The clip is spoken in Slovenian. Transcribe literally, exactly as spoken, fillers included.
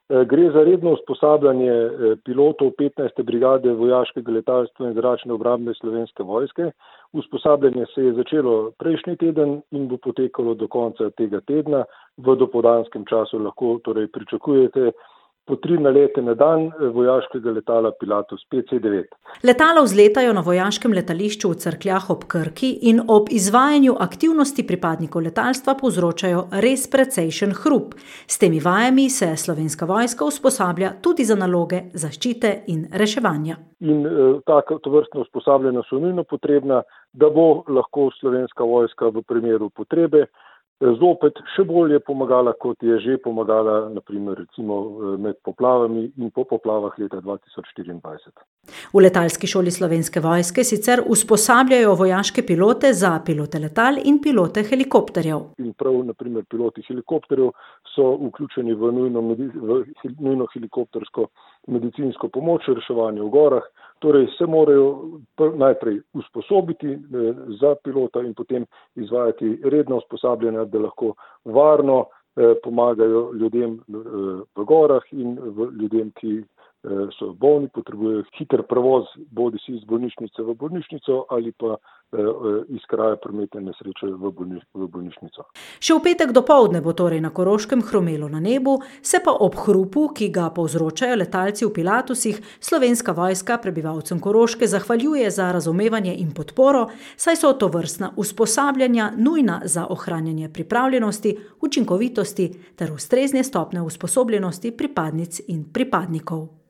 Gre za redno usposabljanje pilotov petnajste brigade vojaškega letalstva in zračne obrambne Slovenske vojske. Usposabljanje se je začelo prejšnji teden in bo potekalo do konca tega tedna. V dopoldanskem času lahko torej pričakujete po tri nalete na dan vojaškega letala Pilatus P C devet. Letala vzletajo na vojaškem letališču v Cerkljah ob Krki in ob izvajanju aktivnosti pripadnikov letalstva povzročajo res precejšen hrup. S temi vajami se Slovenska vojska usposablja tudi za naloge zaščite in reševanja. In eh, taka tovrstna usposabljanja so nujno potrebna, da bo lahko Slovenska vojska v primeru potrebe zopet še bolje pomagala, kot je že pomagala, naprimer recimo med poplavami in po poplavah leta dva tisoč štiriindvajset. V letalski šoli Slovenske vojske sicer usposabljajo vojaške pilote za pilote letal in pilote helikopterjev. In prav, naprimer, piloti helikopterjev so vključeni v nujno, v nujno helikoptersko medicinsko pomoč, reševanje v gorah. Torej se morajo najprej usposobiti za pilota in potem izvajati redno usposabljanje, da lahko varno pomagajo ljudem v gorah in ljudem, ki so bolni, potrebujejo hiter prevoz, bodisi iz bolnišnice v bolnišnico ali pa iz kraja prometne nesreče v bolnišnico. Še v petek dopoldne bo torej na Koroškem hrumelo na nebu, se pa ob hrupu, ki ga povzročajo letalci v Pilatusih, Slovenska vojska prebivalcem Koroške zahvaljuje za razumevanje in podporo, saj so tovrstna usposabljanja nujna za ohranjanje pripravljenosti, učinkovitosti ter ustrezne stopnje usposobljenosti pripadnic in pripadnikov.